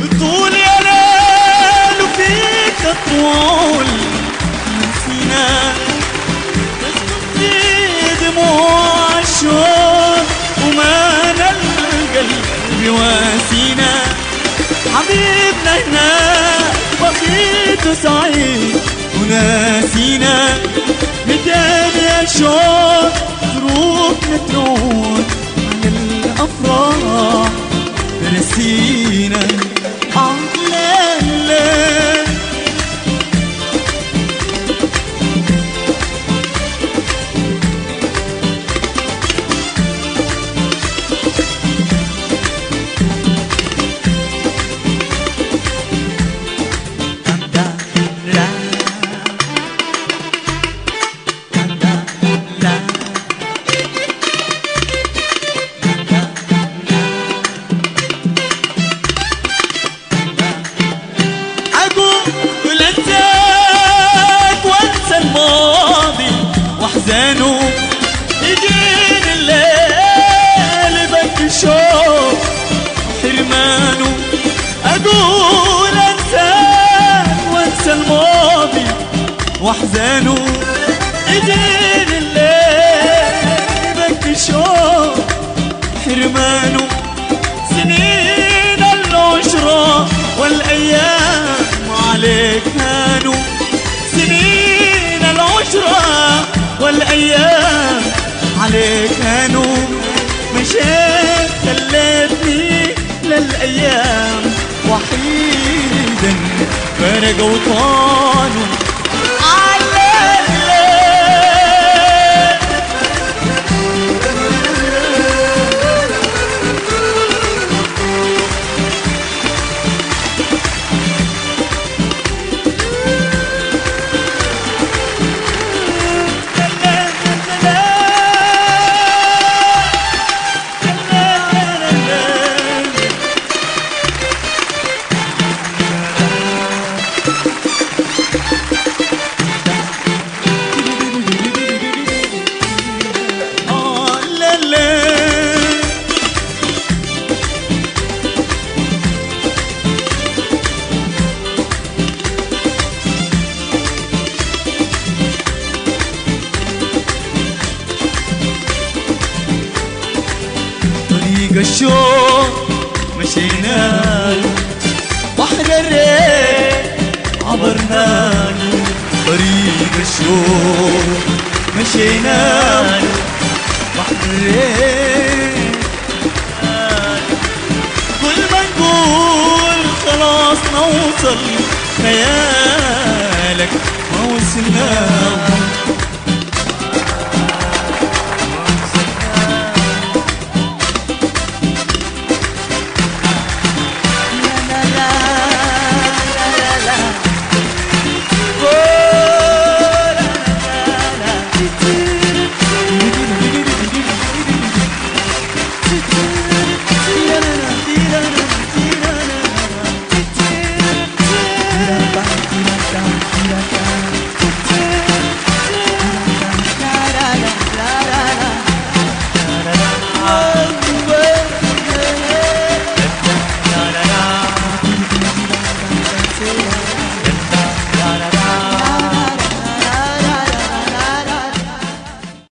طول يا ليل وفيك طول نسينا تسكت دموع الشوق وما القلب بيواسينا حبيبنا هناك بسيط وسعيد وناسينا ميتين يا شوق ظروفنا تروح عن الأفراح ترسينا ليلة واحزانه يجيني الليل بك الشوق حرمانه اقول انساك وانسى الماضي واحزانه يجيني الليل بك الشوق حرمانه سنين العشرة والايام عليك هانوا سنين العشرة والأيام عليك هانوا مشيت خليتني للأيام وحيدا فرق وطانه الشوق مشيناه بحر الريح عبرناه طريق الشوق مشيناه بحر الريح كل ما نقول خلاص نوصل خيالك ما وصلناه